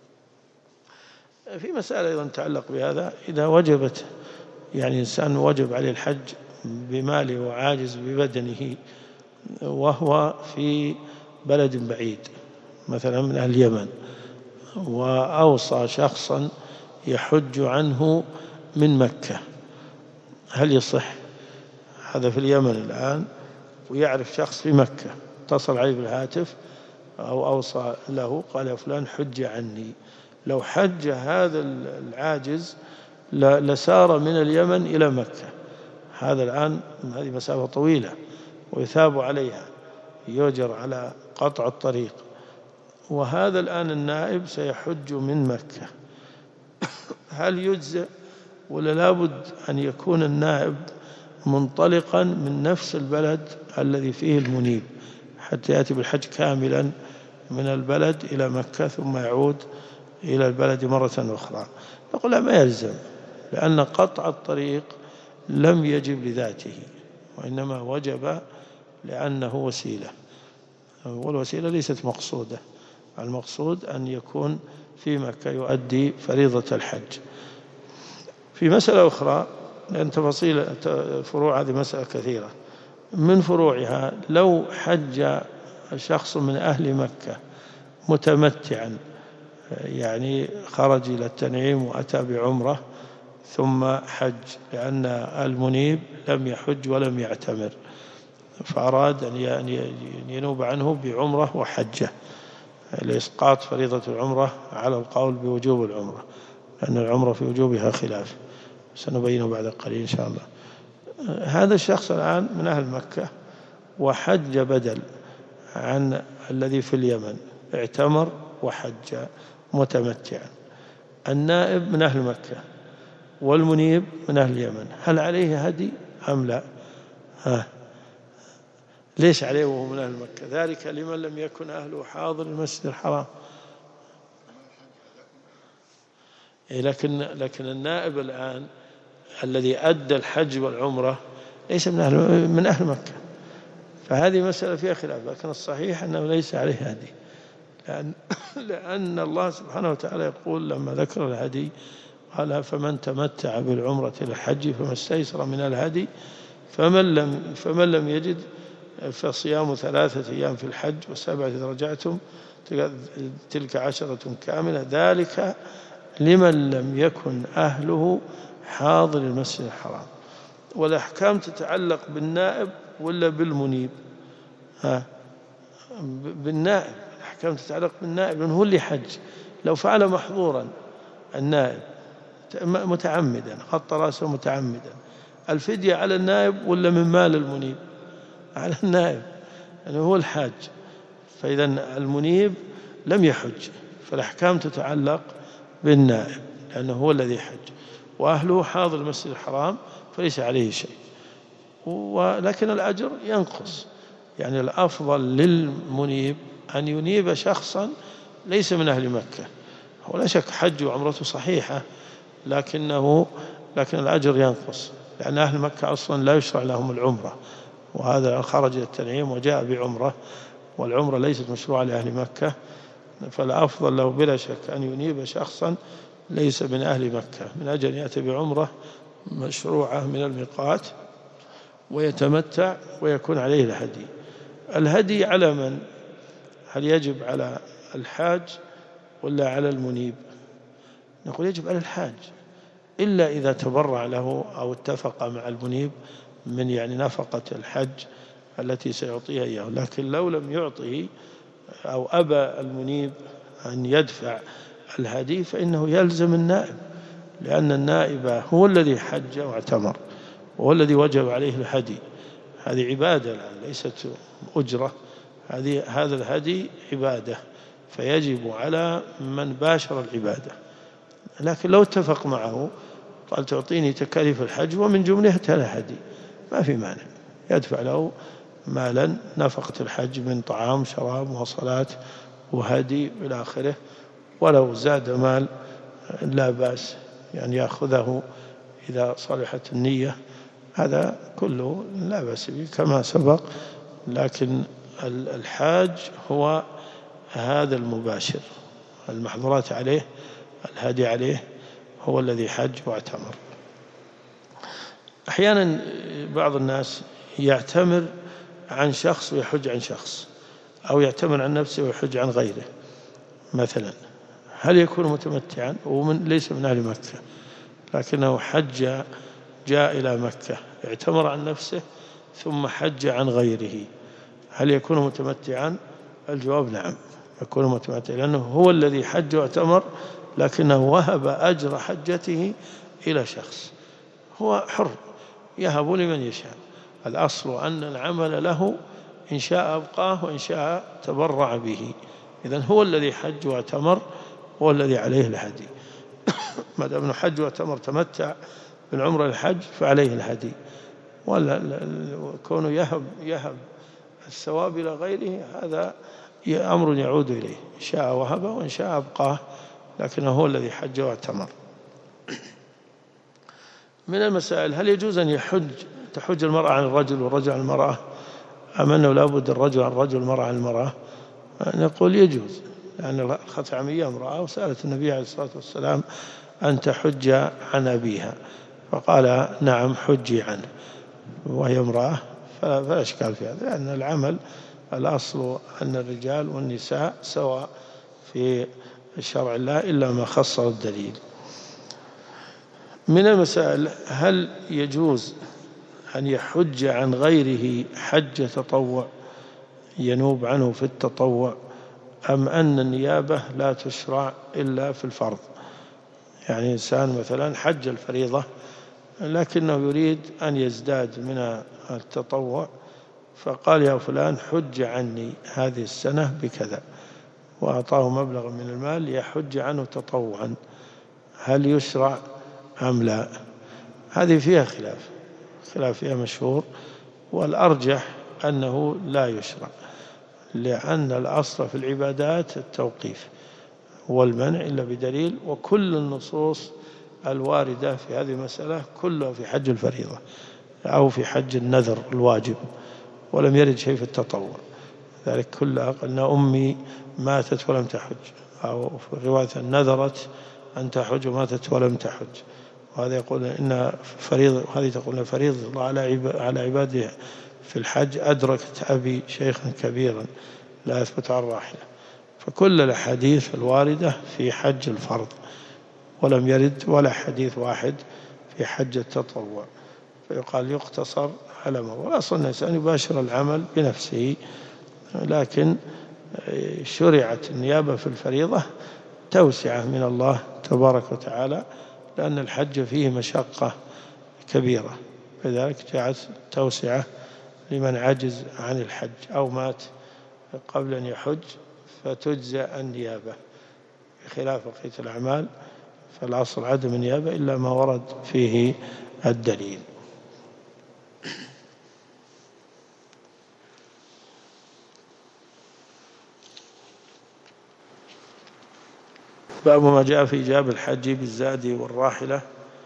A: في مسألة أيضا تتعلق بهذا، إذا وجبت يعني إنسان وجب عليه الحج بماله وعاجز ببدنه وهو في بلد بعيد مثلا من أهل اليمن، وأوصى شخصا يحج عنه من مكة، هل يصح؟ هذا في اليمن الآن، ويعرف شخص في مكة، اتصل عليه بالهاتف أو أوصى له قال يا فلان حج عني. لو حج هذا العاجز لسار من اليمن إلى مكة، هذا الآن هذه مسافة طويلة ويثاب عليها، يؤجر على قطع الطريق، وهذا الآن النائب سيحج من مكة، هل يجزئ ولا لابد أن يكون النائب منطلقا من نفس البلد الذي فيه المنيب حتى يأتي بالحج كاملا من البلد إلى مكة ثم يعود إلى البلد مرة أخرى؟ نقول لا، ما يلزم، لأن قطع الطريق لم يجب لذاته، وإنما وجب لأنه وسيلة، والوسيلة ليست مقصودة، المقصود أن يكون في مكة يؤدي فريضة الحج. في مسألة أخرى، لأن تفاصيل فروع هذه مسألة كثيرة، من فروعها لو حج شخص من أهل مكة متمتعا، يعني خرج إلى التنعيم وأتى بعمرة ثم حج، لأن المنيب لم يحج ولم يعتمر، فأراد أن ينوب عنه بعمرة وحجة لإسقاط فريضة العمرة على القول بوجوب العمرة، لأن العمرة في وجوبها خلاف، سنبينه بعد قليل إن شاء الله. هذا الشخص الآن من أهل مكة وحج بدل عن الذي في اليمن، اعتمر وحج متمتعا، النائب من أهل مكة والمنيب من أهل اليمن، هل عليه هدي أم لا؟ ها ليش عليه وهو من أهل مكة؟ ذلك لمن لم يكن أهله حاضر المسجد الحرام. لكن لكن النائب الآن الذي أدى الحج والعمرة ليس من أهل من أهل مكة، فهذه مسألة فيها خلاف، لكن الصحيح أنه ليس عليه هدي، لأن لأن الله سبحانه وتعالى يقول لما ذكر الهدي قال فمن تمتع بالعمرة إلى الحج فما استيسر من الهدي فمن لم فمن لم يجد فصيام ثلاثة أيام في الحج وسبعة إذا رجعتم تلك عشرة كاملة، ذلك لمن لم يكن أهله حاضر المسجد الحرام. والأحكام تتعلق بالنائب ولا بالمنيب؟ ها بالنائب، الأحكام تتعلق بالنائب لأنه هو اللي حج. لو فعل محظورا النائب متعمدا، خط رأسه متعمدا، الفدية على النائب ولا من مال المنيب؟ على النائب، يعني هو الحاج. فإذا المنيب لم يحج، فالأحكام تتعلق بالنائب لأنه هو الذي حج، وأهله حاضر المسجد الحرام فليس عليه شيء، ولكن الأجر ينقص. يعني الأفضل للمنيب أن ينيب شخصا ليس من أهل مكة. هو لا شك حج وعمرته صحيحة، لكنه لكن الأجر ينقص، لأن أهل مكة أصلا لا يشرع لهم العمرة، وهذا خرج التنعيم وجاء بعمرة، والعمرة ليست مشروعة لأهل مكة. فالأفضل له بلا شك أن ينيب شخصا ليس من أهل مكة، من أجل يأتي بعمرة مشروعة من الميقات ويتمتع ويكون عليه الهدي. الهدي على من؟ هل يجب على الحاج ولا على المنيب؟ نقول يجب على الحاج، إلا إذا تبرع له أو اتفق مع المنيب من يعني نفقة الحج التي سيعطيها إياه. لكن لو لم يعطه أو أبى المنيب أن يدفع الهدي فإنه يلزم النائب، لأن النائب هو الذي حج واعتمر وهو الذي وجب عليه الهدي. هذه عبادة ليست أجرة، هذه هذا الهدي عبادة، فيجب على من باشر العبادة. لكن لو اتفق معه قال تعطيني تكاليف الحج ومن جملتها الهدي، ما في مانع، يدفع له مالا نفقة الحج من طعام شراب مواصلات وهدي إلى آخره. ولو زاد مال لا بأس، يعني يأخذه إذا صلحت النية، هذا كله لا بأس به كما سبق. لكن الحاج هو هذا المباشر، المحظورات عليه، الهدي عليه، هو الذي حج واعتمر. أحيانا بعض الناس يعتمر عن شخص ويحج عن شخص، أو يعتمر عن نفسه ويحج عن غيره. مثلا هل يكون متمتعا ومن ليس من أهل مكة لكنه حج، جاء إلى مكة اعتمر عن نفسه ثم حج عن غيره، هل يكون متمتعا؟ الجواب نعم، يكون متمتعا، لأنه هو الذي حج واعتمر لكنه وهب أجر حجته إلى شخص، هو حر يهب لمن يشاء. الأصل أن العمل له، إن شاء أبقاه وإن شاء تبرع به. إذن هو الذي حج واعتمر، هو الذي عليه الهدي. ما دام أنه حج واعتمر تمتع بالعمرة الحج فعليه الهدي، ولا كونه يهب يهب الثواب إلى غيره هذا أمر يعود إليه، إن شاء وهبه وإن شاء أبقاه، لكنه هو الذي حج واعتمر. من المسائل: هل يجوز أن يحج تحج المرأة عن الرجل والرجل عن المرأة، أم أنه لابد الرجل عن الرجل والمرأة عن المرأة؟ نقول يجوز، لأن الخثعمية امرأة وسألت النبي عليه الصلاة والسلام أن تحج عن أبيها، فقال نعم حجي عنه، وهي امرأة، فلا إشكال في هذا، لأن العمل الأصل أن الرجال والنساء سواء في شرع الله إلا ما خص الدليل. من المسائل: هل يجوز أن يحج عن غيره حج تطوع ينوب عنه في التطوع، أم أن النيابة لا تشرع إلا في الفرض؟ يعني إنسان مثلا حج الفريضة لكنه يريد أن يزداد من التطوع، فقال يا فلان حج عني هذه السنة بكذا، وأعطاه مبلغ من المال ليحج عنه تطوعا، هل يشرع أم لا؟ هذه فيها خلاف، خلاف فيها مشهور، والأرجح أنه لا يشرع، لأن الأصل في العبادات التوقيف والمنع إلا بدليل، وكل النصوص الواردة في هذه المسألة كلها في حج الفريضة أو في حج النذر الواجب، ولم يرد شيء في التطوع. ذلك كله أن أمي ماتت ولم تحج، أو في الرواية نذرت أن تحج وماتت ولم تحج، وهذا يقول إن فريضة، وهذه تقول فريضة الله على عباده في الحج أدركت أبي شيخا كبيرا لا يثبت عن راحلة. فكل الأحاديث الواردة في حج الفرض، ولم يرد ولا حديث واحد في حج التطوع، فيقال يقتصر على ما هو أصل. الإنسان يباشر العمل بنفسه، لكن شرعت النيابة في الفريضة توسعة من الله تبارك وتعالى، لأن الحج فيه مشقة كبيرة، لذلك جاءت توسعة لمن عجز عن الحج أو مات قبل أن يحج فتجزى النيابة، بخلاف بقية الأعمال فالأصل عدم النيابة إلا ما ورد فيه الدليل. باب ما جاء في إيجاب الحج بالزاد والراحلة.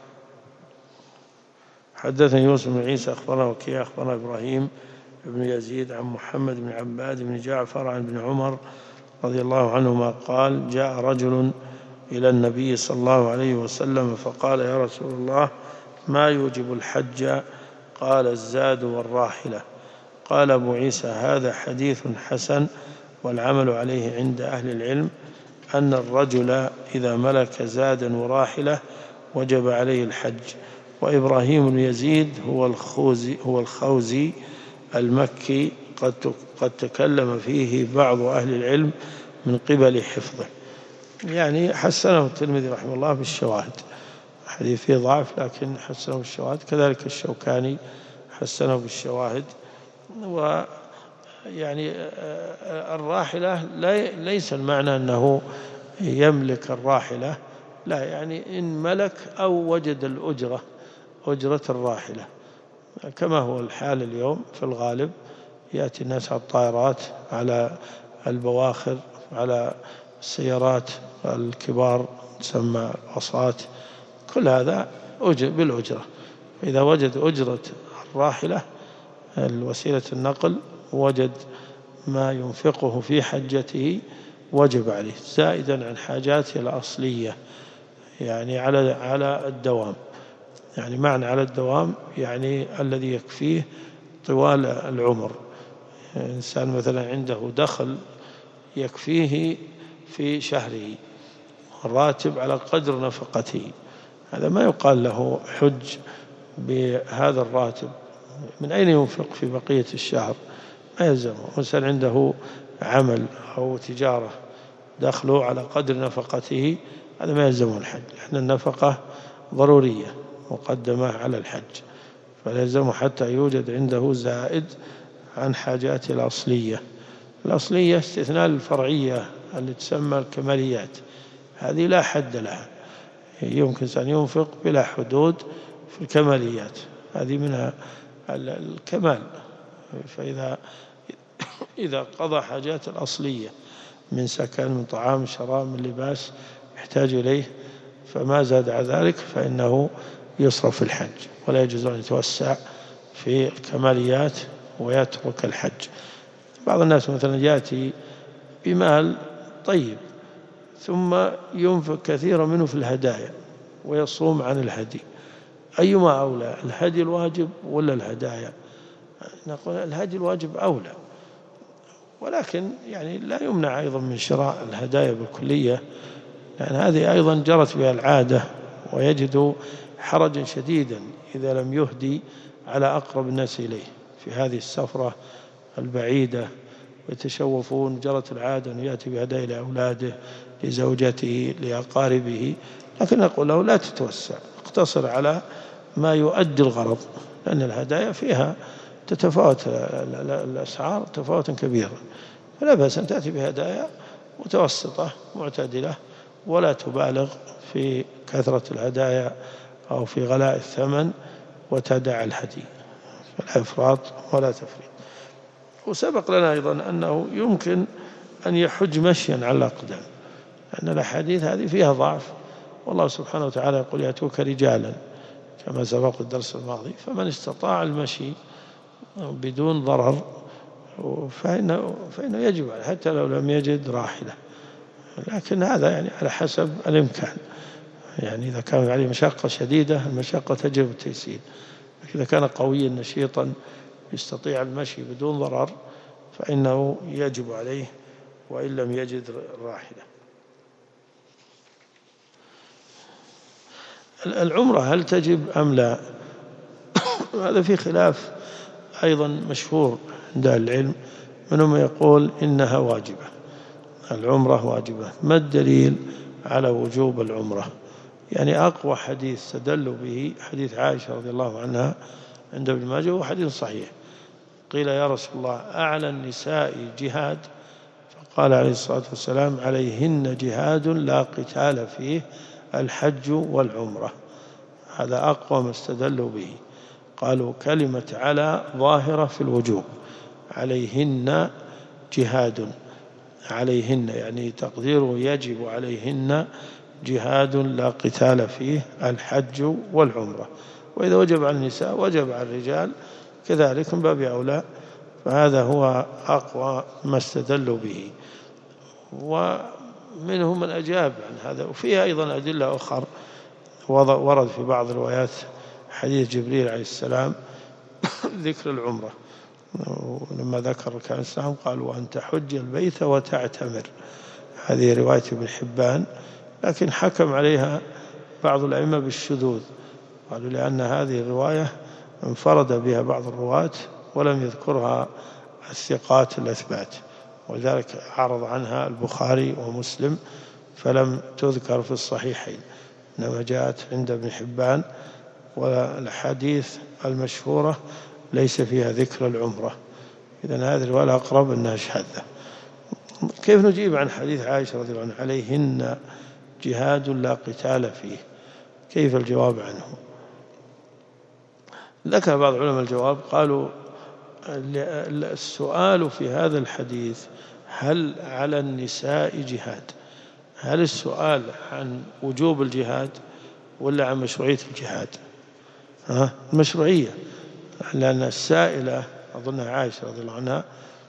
A: حدثني يوسف بن عيسى أخبرنا وكيع أخبرنا إبراهيم بن يزيد عن محمد بن عباد بن جعفر عن ابن عمر رضي الله عنهما قال: جاء رجل إلى النبي صلى الله عليه وسلم فقال: يا رسول الله، ما يوجب الحج؟ قال: الزاد والراحلة. قال أبو عيسى: هذا حديث حسن، والعمل عليه عند أهل العلم أن الرجل إذا ملك زادا وراحلة وجب عليه الحج. وإبراهيم بن يزيد هو الخوزي, هو الخوزي المكي قد, قد تكلم فيه بعض أهل العلم من قبل حفظه، يعني حسنه الترمذي رحمه الله بالشواهد، حديث فيه ضعف لكن حسنه بالشواهد، كذلك الشوكاني حسنه بالشواهد. ويعني الراحلة ليس المعنى أنه يملك الراحلة، لا، يعني إن ملك أو وجد الأجرة، أجرة الراحلة، كما هو الحال اليوم في الغالب، يأتي الناس على الطائرات، على البواخر، على السيارات الكبار تسمى الباصات، كل هذا بالأجرة. إذا وجد أجرة الراحلة الوسيلة النقل وجد ما ينفقه في حجته وجب عليه، زائدا عن حاجاته الأصلية، يعني على على الدوام، يعني معنى على الدوام يعني الذي يكفيه طوال العمر. إنسان مثلا عنده دخل يكفيه في شهره، الراتب على قدر نفقته، هذا ما يقال له حج بهذا الراتب. من أين ينفق في بقية الشهر؟ ما يلزمه. إنسان عنده عمل أو تجارة دخله على قدر نفقته، هذا ما يلزمه الحج، لأن النفقة ضرورية مقدمة على الحج، فلا يلزمه حتى يوجد عنده زائد عن حاجاته الأصلية. الأصلية استثناء الفرعية اللي تسمى الكماليات، هذه لا حد لها، يمكن أن ينفق بلا حدود في الكماليات، هذه منها الكمال. فإذا إذا قضى حاجات الأصلية من سكن، من طعام، من شراب، من لباس يحتاج إليه، فما زاد على ذلك فإنه يصرف في الحج، ولا يجوز أن يتوسع في الكماليات ويترك الحج. بعض الناس مثلا يأتي بمال طيب ثم ينفق كثيرا منه في الهدايا ويصوم عن الهدي، أيما أولى، الهدي الواجب ولا الهدايا؟ نقول الهدي الواجب أولى، ولكن يعني لا يمنع أيضا من شراء الهدايا بالكلية، لأن هذه أيضا جرت بها العادة، ويجد حرجا شديدا إذا لم يهدي على أقرب الناس إليه في هذه السفرة البعيدة، ويتشوفون، جرت العادة أن يأتي بهدايا لأولاده، لزوجته، لأقاربه. لكن نقول له لا تتوسع، اقتصر على ما يؤدي الغرض، لأن الهدايا فيها تتفاوت الأسعار تفاوتا كبيرا، فلا بأس أن تأتي بهدايا متوسطة معتدلة، ولا تبالغ في كثرة الهدايا أو في غلاء الثمن وتدع الهدي، فلا إفراط ولا تفريط. وسبق لنا أيضا أنه يمكن أن يحج مشيا على الأقدام، لأن الأحاديث هذه فيها ضعف، والله سبحانه وتعالى يقول: يأتوك رجالا، كما سبق الدرس الماضي، فمن استطاع المشي بدون ضرر فإنه, فإنه يجب عليه حتى لو لم يجد راحلة، لكن هذا يعني على حسب الإمكان، يعني إذا كان عليه مشقة شديدة المشقة تجب التيسير، إذا كان قويا نشيطا يستطيع المشي بدون ضرر فإنه يجب عليه وإن لم يجد راحلة. العمرة هل تجب أم لا؟ هذا في خلاف أيضا مشهور عند العلم، منهم يقول إنها واجبة، العمرة واجبة. ما الدليل على وجوب العمرة؟ يعني أقوى حديث استدلوا به حديث عائشة رضي الله عنها عند ابن ماجه، وهو حديث صحيح، قيل يا رسول الله أعلى النساء جهاد؟ فقال عليه الصلاة والسلام عليهن جهاد لا قتال فيه الحج والعمرة. هذا أقوى ما استدلوا به. قالوا كلمة على ظاهرة في الوجوب، عليهن جهاد، عليهن يعني تقديره يجب عليهن جهاد لا قتال فيه الحج والعمرة. وإذا وجب على النساء وجب على الرجال كذلك من باب أولى. فهذا هو أقوى ما استدلوا به. ومنهم من أجاب عن هذا، وفيها أيضا أدلة أخرى. ورد في بعض الروايات حديث جبريل عليه السلام ذكر العمرة، ولما ذكر كان السلام قال وأن تحج البيت وتعتمر. هذه رواية ابن حبان، لكن حكم عليها بعض الأئمة بالشذوذ، قالوا لأن هذه الرواية انفرد بها بعض الرواة ولم يذكرها الثقات الأثبات، ولذلك عرض عنها البخاري ومسلم فلم تذكر في الصحيحين، إنما جاءت عند ابن حبان. والحديث المشهورة ليس فيها ذكر العمرة. إذن هذه الرواية أقرب أنها شاذة. كيف نجيب عن حديث عائشة رضي الله عنها عليهن جهاد لا قتال فيه؟ كيف الجواب عنه؟ ذكر بعض علماء الجواب، قالوا السؤال في هذا الحديث هل على النساء جهاد؟ هل السؤال عن وجوب الجهاد ولا عن مشروعية الجهاد؟ ها؟ المشروعية، لأن السائلة أظنها عائشة رضي الله عنها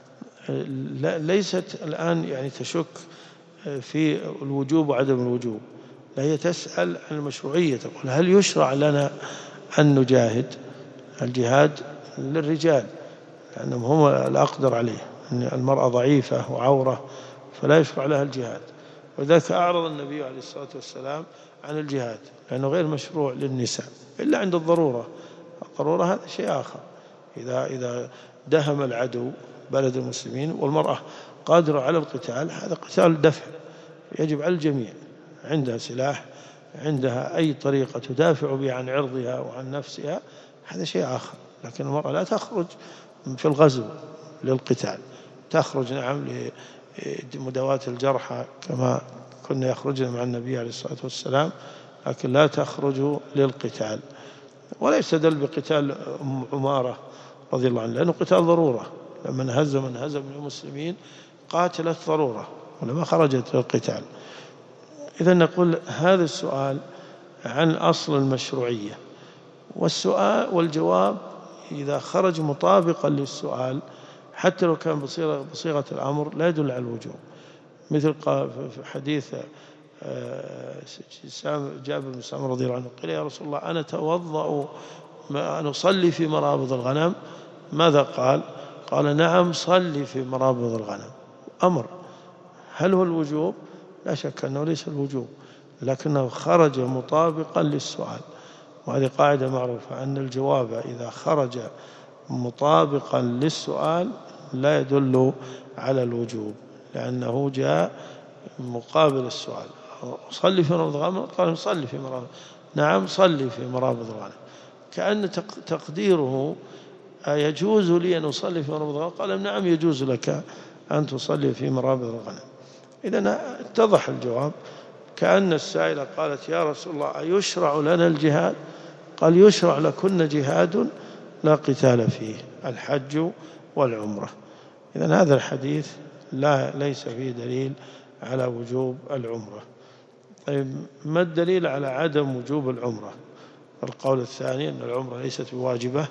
A: ليست الآن يعني تشك في الوجوب وعدم الوجوب، لا هي تسأل عن المشروعية، تقول هل يشرع لنا أن نجاهد؟ الجهاد للرجال لأنهم هم الأقدر عليه، أن المرأة ضعيفة وعورة فلا يشرع لها الجهاد. وذلك أعرض النبي عليه الصلاة والسلام عن الجهاد لأنه غير مشروع للنساء إلا عند الضرورة. الضرورة هذا شيء آخر، إذا إذا دهم العدو بلد المسلمين والمرأة قادرة على القتال، هذا قتال دفع يجب على الجميع، عندها سلاح، عندها أي طريقة تدافع بها عن عرضها وعن نفسها، هذا شيء آخر. لكن المرأة لا تخرج في الغزو للقتال، تخرج نعم لمداواة الجرحى كما كنا يخرجن مع النبي عليه الصلاة والسلام، لكن لا تخرج للقتال. ولا يستدل بقتال أم عمارة رضي الله عنها لأنه قتال ضرورة، لما انهزم من هزم من المسلمين قاتلت ضرورة ولما خرجت للقتال. إذن نقول هذا السؤال عن أصل المشروعية، والسؤال والجواب إذا خرج مطابقا للسؤال حتى لو كان بصيغة, بصيغة الأمر لا يدل على الوجوب. مثل في حديث جابر بن سامر رضي الله عنه قيل يا رسول الله أنا أتوضأ أن أصلي في مرابض الغنم، ماذا قال؟ قال نعم صلي في مرابض الغنم. أمر، هل هو الوجوب؟ لا شك أنه ليس الوجوب، لكنه خرج مطابقا للسؤال. وهذه قاعدة معروفة أن الجواب إذا خرج مطابقا للسؤال لا يدل على الوجوب، لأنه جاء مقابل السؤال. صلي في مرابض الغنم، قال صلي في مرابض، نعم صلي في مرابض الغنم، كأن تقديره يجوز لي أن أصلي في مرابض الغنم، قال نعم يجوز لك أن تصلي في مرابض الغنم. إذن اتضح الجواب، كأن السائلة قالت يا رسول الله أيشرع لنا الجهاد؟ قال يشرع لكن جهاد لا قتال فيه الحج والعمرة. إذن هذا الحديث لا ليس فيه دليل على وجوب العمرة. طيب ما الدليل على عدم وجوب العمرة؟ القول الثاني أن العمرة ليست بواجبة،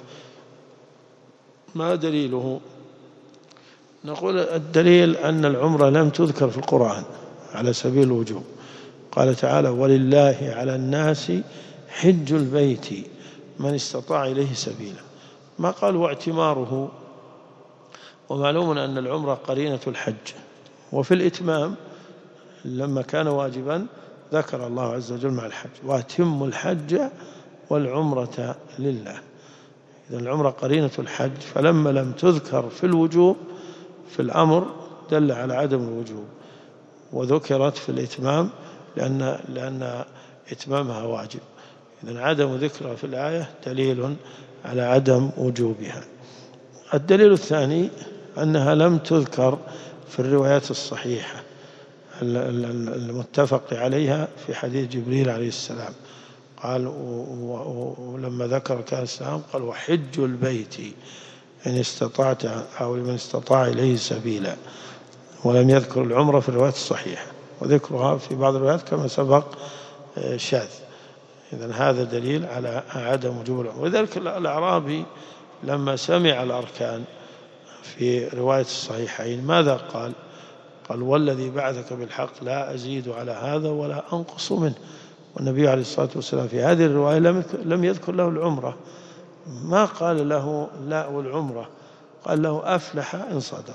A: ما دليله؟ نقول الدليل أن العمرة لم تذكر في القرآن على سبيل الوجوب. قال تعالى ولله على الناس حج البيت من استطاع إليه سبيلا، ما قال واعتماره. ومعلوم أن العمرة قرينة الحج، وفي الإتمام لما كان واجبا ذكر الله عز وجل مع الحج وأتم الحج والعمرة لله. إذن العمرة قرينة الحج، فلما لم تذكر في الوجوب في الأمر دل على عدم الوجوب، وذكرت في الإتمام لأن, لأن إتمامها واجب. إذن عدم ذكرها في الآية دليل على عدم وجوبها. الدليل الثاني أنها لم تذكر في الروايات الصحيحة المتفق عليها في حديث جبريل عليه السلام. قال ولما ذكر كان السلام قال وحج البيت إن استطعت أو لمن استطاع إليه سبيلا، ولم يذكر العمرة في الروايات الصحيحة، وذكرها في بعض الروايات كما سبق شاذ. إذن هذا دليل على عدم وجوب العمرة. ولذلك الأعرابي لما سمع الأركان في رواية الصحيحين ماذا قال؟ قال والذي بعثك بالحق لا أزيد على هذا ولا أنقص منه. والنبي عليه الصلاة والسلام في هذه الرواية لم يذكر له العمرة، ما قال له لا والعمرة، قال له أفلح إن صدق،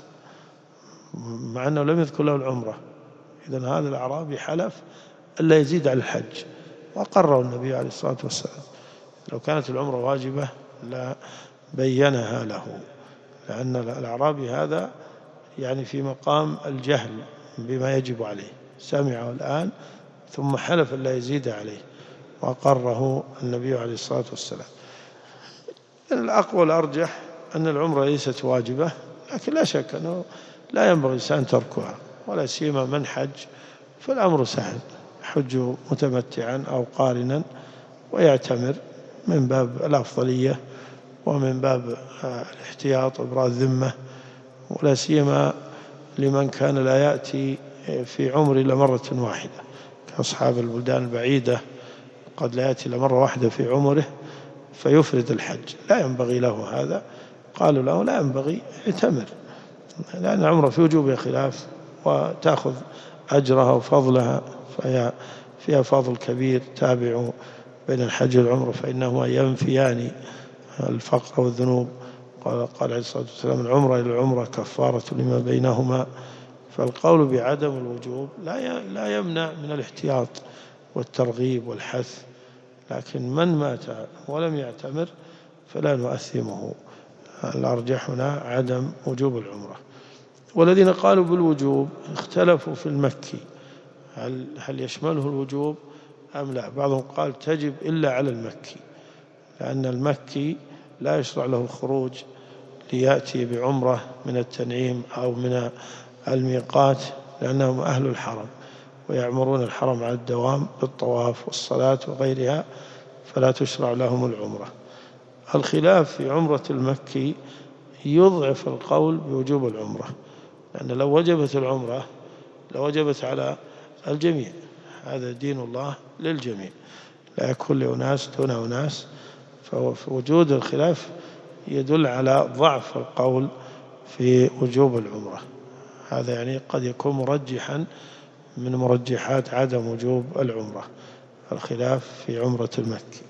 A: مع أنه لم يذكر له العمرة. إذن هذا الأعرابي حلف ألا يزيد على الحج، وقرر النبي عليه الصلاة والسلام. لو كانت العمرة واجبة لا بينها له، لأن الأعرابي هذا يعني في مقام الجهل بما يجب عليه، سمعه الآن ثم حلف ألا يزيد عليه، وقره النبي عليه الصلاة والسلام. الأقوى الأرجح أن العمرة ليست واجبة، لكن لا شك أنه لا ينبغي الإنسان تركها، ولا سيما من حج فالأمر سهل، حج متمتعا أو قارنا ويعتمر من باب الأفضلية ومن باب الاحتياط وإبراء الذمة، ولا سيما لمن كان لا يأتي في عمره إلا مرة واحدة كأصحاب البلدان البعيدة، قد لا يأتي إلا مرة واحدة في عمره فيفرد الحج، لا ينبغي له هذا. قالوا له لا ينبغي اعتمر، لأن العمرة في وجوبها خلاف وتأخذ أجرها وفضلها، فهي فيها فضل كبير. تابعوا بين الحج والعمرة فإنهما ينفيان الفقر والذنوب. قال, قال عليه الصلاة والسلام العمرة إلى العمرة كفارة لما بينهما. فالقول بعدم الوجوب لا لا يمنع من الاحتياط والترغيب والحث، لكن من مات ولم يعتمر فلا نؤثمه. الأرجح هنا عدم وجوب العمرة. والذين قالوا بالوجوب اختلفوا في المكي، هل, هل يشمله الوجوب أم لا؟ بعضهم قال تجب إلا على المكي، لأن المكي لا يشرع له الخروج ليأتي بعمرة من التنعيم أو من الميقات، لأنهم أهل الحرم ويعمرون الحرم على الدوام بالطواف والصلاة وغيرها، فلا تشرع لهم العمرة. الخلاف في عمرة المكي يضعف القول بوجوب العمرة، لأن لو وجبت العمرة لوجبت على الجميع، هذا دين الله للجميع لا يكون لأناس دون أناس. فوجود الخلاف يدل على ضعف القول في وجوب العمرة، هذا يعني قد يكون مرجحا من مرجحات عدم وجوب العمرة، الخلاف في عمرة المكي.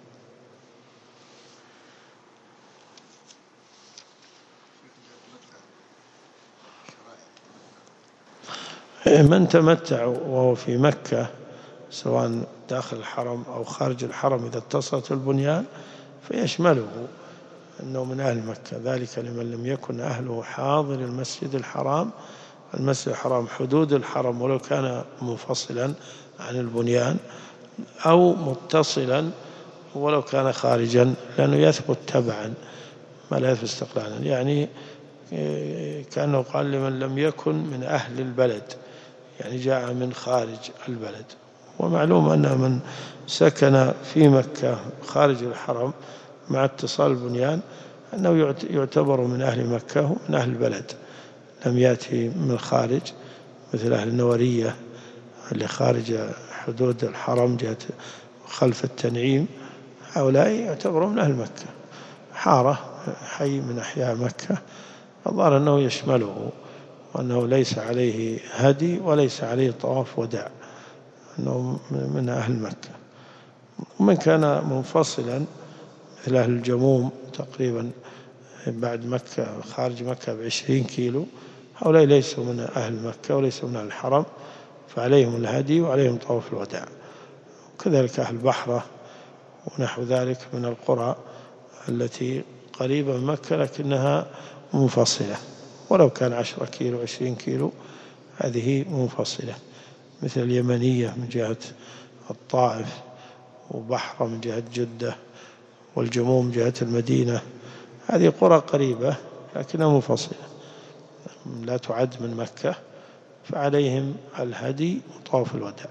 A: من تمتع وهو في مكة سواء داخل الحرم أو خارج الحرم إذا اتصلت البنيان فيشمله أنه من أهل مكة، ذلك لمن لم يكن أهله حاضر المسجد الحرام. المسجد الحرام حدود الحرم ولو كان منفصلا عن البنيان، أو متصلا ولو كان خارجا، لأنه يثبت تبعا ما لا يثبت استقلالا. يعني كأنه قال لمن لم يكن من أهل البلد، يعني جاء من خارج البلد. ومعلوم أن من سكن في مكة خارج الحرم مع اتصال البنيان أنه يعتبر من أهل مكة ومن أهل البلد، لم يأتي من الخارج، مثل أهل النورية اللي خارج حدود الحرم جهة خلف التنعيم، هؤلاء يعتبرون من أهل مكة، حارة حي من أحياء مكة. الظاهر أنه يشمله، وأنه ليس عليه هدي وليس عليه طواف وداع، أنه من أهل مكة. ومن كان منفصلا مثل أهل الجموم تقريبا بعد مكة خارج مكة بعشرين كيلو، هؤلاء ليسوا من أهل مكة وليسوا من أهل الحرم، فعليهم الهدي وعليهم طواف الوداع. وكذلك أهل بحرة ونحو ذلك من القرى التي قريبة من مكة لكنها منفصلة، ولو كان عشرة كيلو عشرين كيلو هذه منفصلة، مثل اليمنية من جهة الطائف، وبحرة من جهة جدة، والجموم من جهة المدينة. هذه قرى قريبة لكنها منفصلة لا تعد من مكة، فعليهم الهدي وطواف الوداع.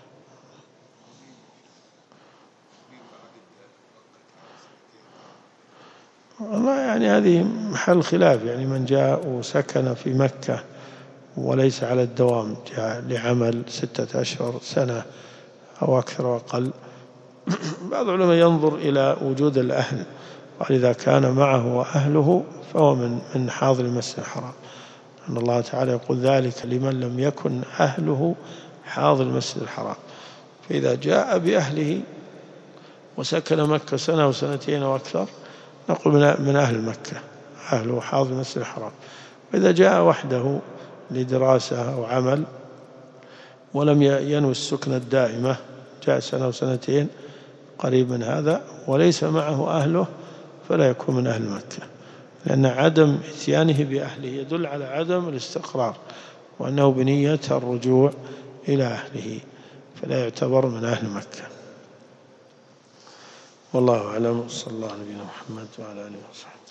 A: والله يعني هذه محل خلاف، يعني من جاء وسكن في مكة وليس على الدوام، جاء لعمل ستة أشهر سنة أو أكثر وأقل، بعض العلماء ينظر إلى وجود الأهل، وإذا كان معه أهله فهو من من حاضر المسجد الحرام، أن الله تعالى يقول ذلك لمن لم يكن أهله حاضر المسجد الحرام. فإذا جاء بأهله وسكن مكة سنة وسنتين أو أكثر نقول من أهل مكة، أهله حاضر المسجد الحرام. وإذا جاء وحده لدراسة أو عمل ولم ينوي السكنة الدائمة، جاء سنة وسنتين قريب من هذا وليس معه أهله، فلا يكون من أهل مكة، لأن عدم إتيانه بأهله يدل على عدم الاستقرار، وأنه بنية الرجوع إلى أهله، فلا يعتبر من أهل مكة. والله أعلم، صلى الله على نبينا محمد وعلى آله وصحبه.